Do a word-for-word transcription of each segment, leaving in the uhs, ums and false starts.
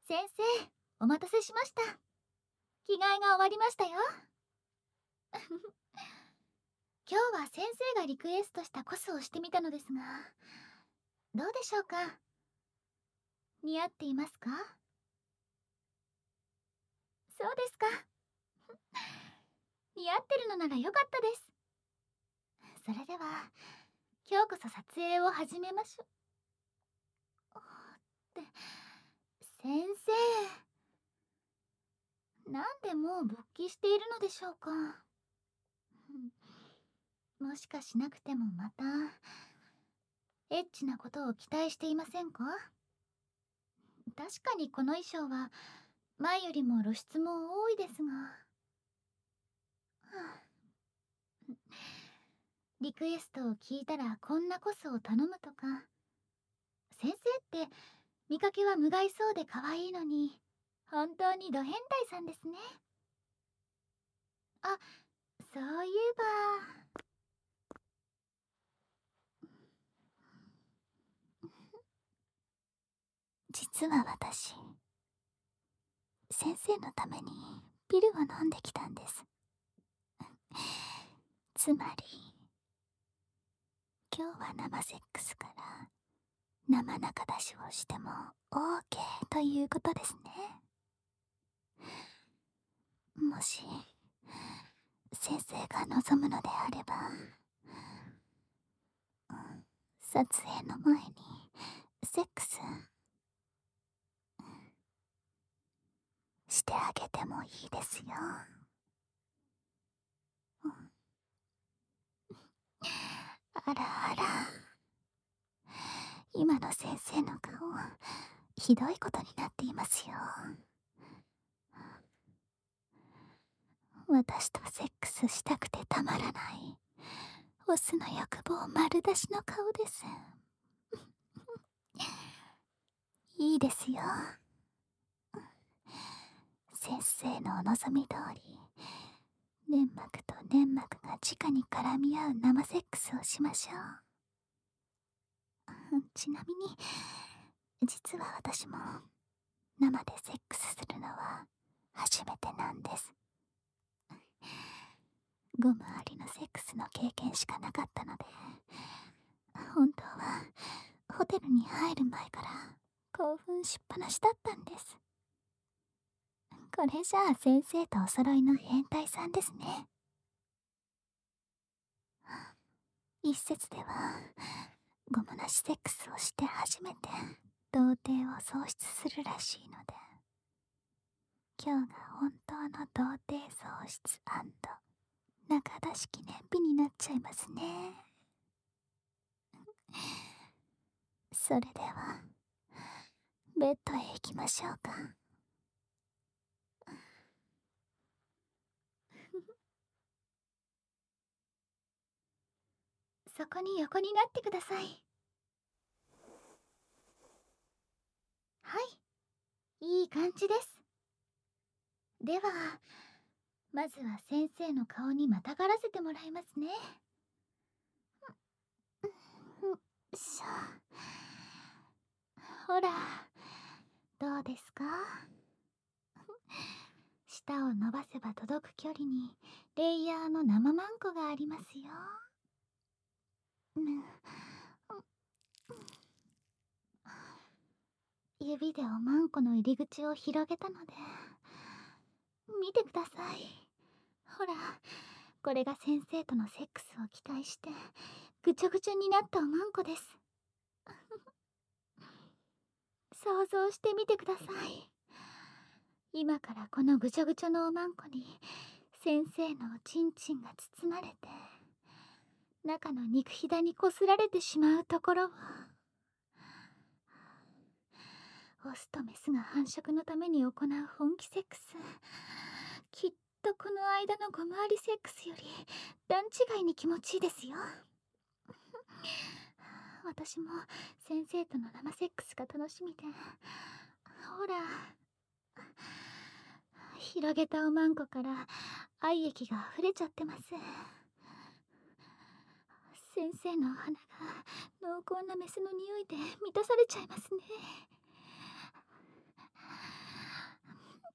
先生、お待たせしました。着替えが終わりましたよ。今日は先生がリクエストしたコスをしてみたのですが、どうでしょうか？似合っていますか？そうですか。似合ってるのならよかったです。それでは、今日こそ撮影を始めましょう。って、先生、なんでもう勃起しているのでしょうか？もしかしなくてもまたエッチなことを期待していませんか？確かにこの衣装は前よりも露出も多いですが、はあ、リクエストを聞いたらこんなコスを頼むとか。先生って見かけは無害そうで可愛いのに本当にド変態さんですね。あ、そういえば実は私、先生のためにピルを飲んできたんです。つまり今日は生セックスから生中出しをしても オーケー ということですね。もし先生が望むのであれば、撮影の前にセックスしてあげてもいいですよ。あらあら、今の先生の顔、ひどいことになっていますよ。私とセックスしたくてたまらないオスの欲望丸出しの顔です。いいですよ。先生のお望み通り、粘膜と粘膜が直に絡み合う生セックスをしましょう。ちなみに、実は私も生でセックスするのは初めてなんです。ゴムありのセックスの経験しかなかったので、本当はホテルに入る前から興奮しっぱなしだったんです。これじゃあ先生とお揃いの変態さんですね。一説ではゴムなしセックスをして初めて童貞を喪失するらしいので、今日が本当の童貞喪失中出し記念日になっちゃいますね。それではベッドへ行きましょうか。そこに横になってください。はい、いい感じです。ではまずは先生の顔にまたがらせてもらいますね。よいしょ。ほら、どうですか？舌を伸ばせば届く距離にレイヤーの生マンコがありますよ。うん、指でおまんこの入り口を広げたので見てください。ほら、これが先生とのセックスを期待してぐちょぐちょになったおまんこです。想像してみてください。今からこのぐちょぐちょのおまんこに先生のおちんちんが包まれて中の肉ひだにこすられてしまうところを、オスとメスが繁殖のために行う本気セックス、きっとこの間のゴムありセックスより段違いに気持ちいいですよ。私も先生との生セックスが楽しみで、ほら、広げたおまんこから愛液が溢れちゃってます。先生の鼻が濃厚なメスの匂いで満たされちゃいますね。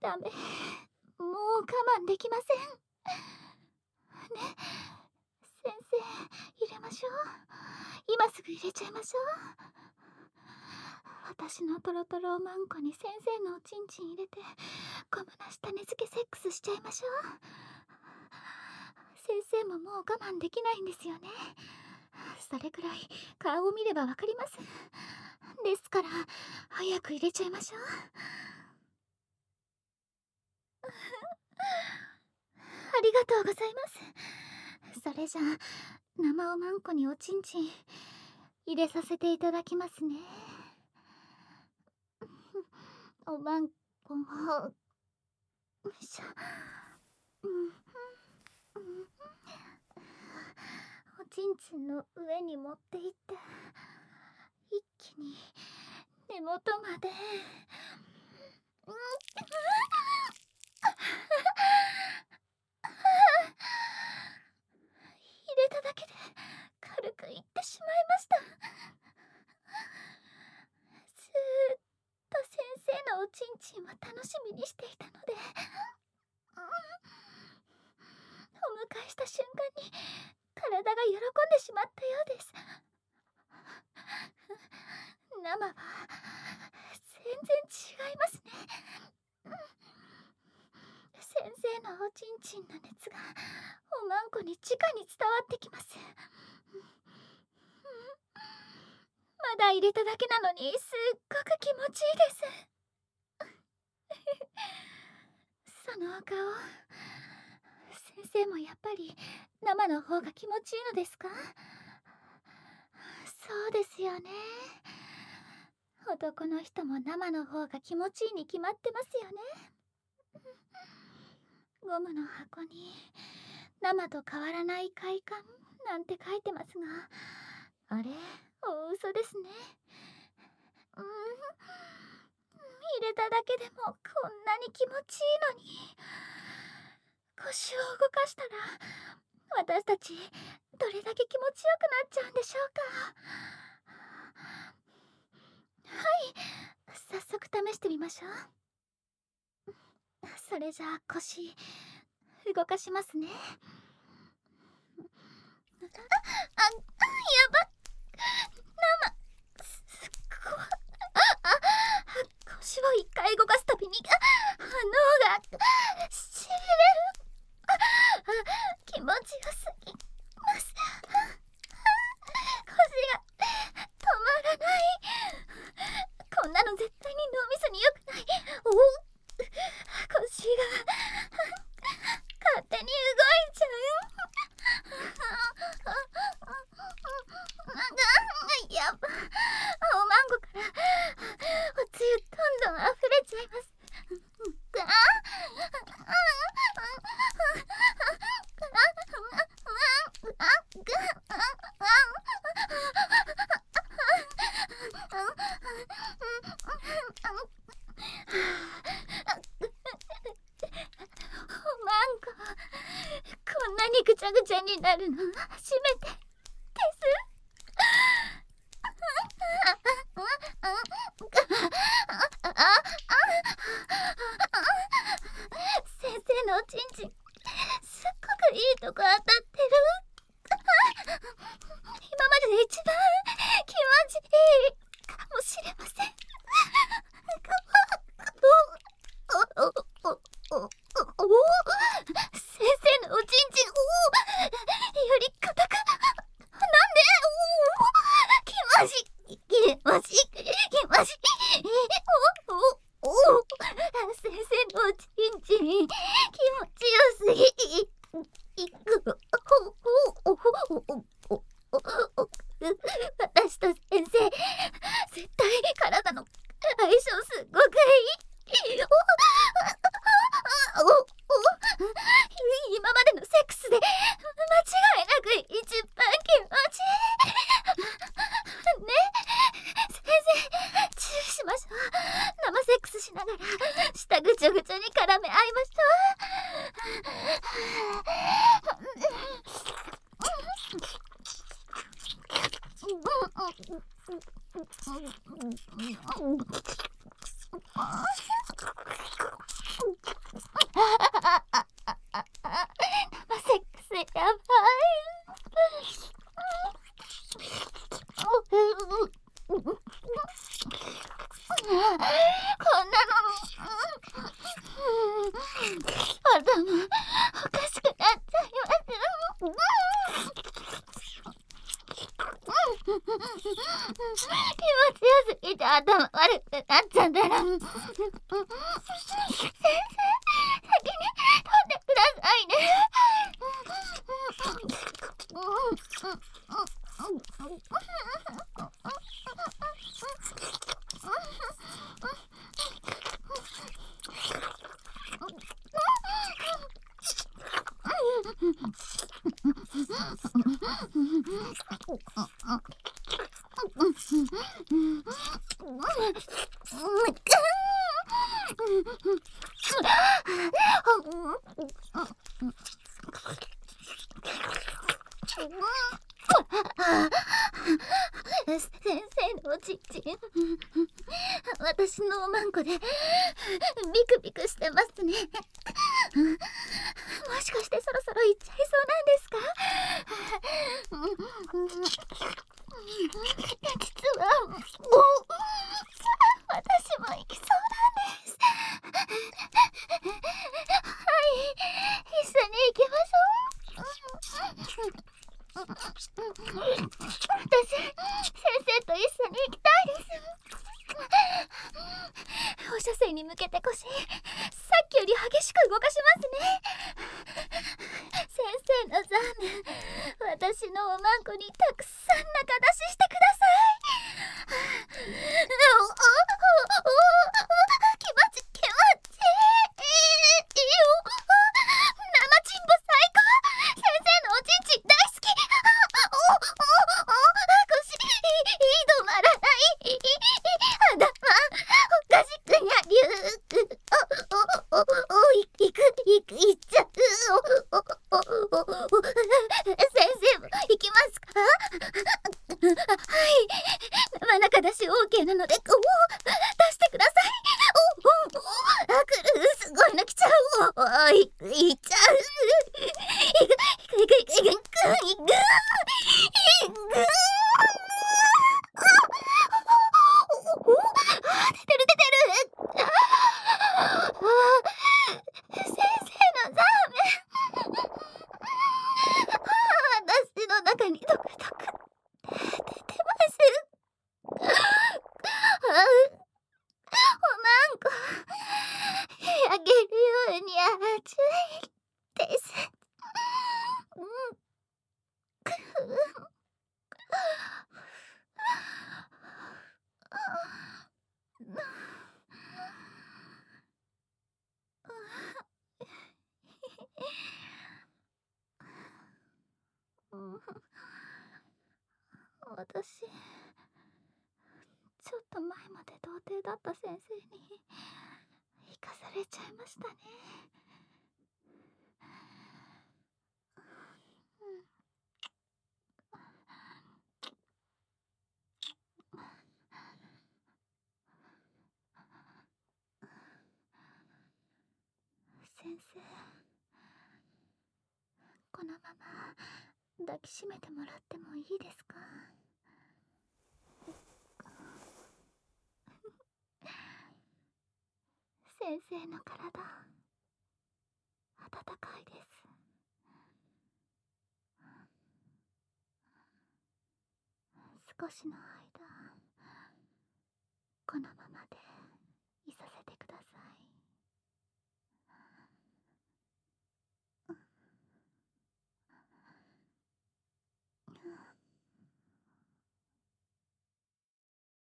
ダメ、もう我慢できませんね。先生、入れましょう。今すぐ入れちゃいましょう。私のトロトロおまんこに先生のおちんちん入れてゴムなし種付けセックスしちゃいましょう。先生ももう我慢できないんですよね。それくらい顔を見ればわかります。ですから早く入れちゃいましょう。ありがとうございます。それじゃあ生おまんこにおちんちん入れさせていただきますね。おまんこをよいしょ、うん、おちんちんの上に持っていって一気に根元まで、うん、入れただけで軽くいってしまいました。ずーっと先生のおちんちんを楽しみにしていたので、お迎えした瞬間に体が喜んでしまったようです。生は全然違いますね。先生のおちんちんの熱がおまんこに直に伝わってきます。まだ入れただけなのにすっごく気持ちいいです。そのお顔、先生もやっぱり生の方が気持ちいいのですか？そうですよね。男の人も生の方が気持ちいいに決まってますよね。ゴムの箱に生と変わらない快感なんて書いてますが、あれ、大嘘ですね。うん、入れただけでもこんなに気持ちいいのに。腰を動かしたら私たちどれだけ気持ちよくなっちゃうんでしょうか。はい、早速試してみましょう。それじゃあ腰動かしますね。あ、あ、やば、生すっごい、あ、腰を一回動かすたびに脳がしびれる。気持ちよすぎます。腰が止まらない。こんなの絶対に脳みそに良くない。おお、腰が勝手に動いちゃう。やば、おまんごからおつゆどんどん溢れちゃいます。おまんこ、こんなにぐちゃぐちゃになるの初めてです。先生のおちんちんすっごくいいとこ当たってる。今までで一番気持ちいいかもしれません。おおおおお先生のおちんちん、おより硬く、なんで、お気持ちいい気持ちいい気持ちいい、おおお先生のおちんちん気持ちよすぎ、いくおおおおお私と先生絶対体の相性すっごくいい。おおお今までのセックスで間違いなく一番気持ちいいね。先生、注意しましょう。生セックスしながら舌ぐちょぐちょに絡め合いましょう。 セックスやばい。こんなの頭おかしくなっちゃいますよ。気持ちよすぎて頭悪くなっちゃったら、先生、先に飛んでくださいね。先生のおちんちん、私のおまんこでビクビクしてますね。もしかしてそろそろ行っちゃいそうなんですか？実は私も行きそうなんです。はい、一緒に行きましょう。私、先生と一緒に行きたいです。放射線に向けて腰、さっきより激しく動かしますね。先生のザーメン、私のおまんこにたくさん中出ししてください。おおおお気持ち気持ちいいよ。生チンポ最高。先生のおちんちん大好き。おおお腰止まらない。頭おかしくなりゅう。おおおおいくいくいっちゃう。おおおお先生も行きますか？はい、生中出し OK なので、おお出してください。おおあ、くる、すごいの来ちゃう。おいくいっちゃう。いくいくいくいくいくいくいくいく出てる出てる。先生のザーメン、私の中にドクドク出てます。おまんこ焼けるように熱いです。うん私、ちょっと前まで童貞だった先生に生かされちゃいましたね。先生、このまま抱きしめてもらってもいいですか？先生の体、温かいです。少しの間、このままでいさせてください。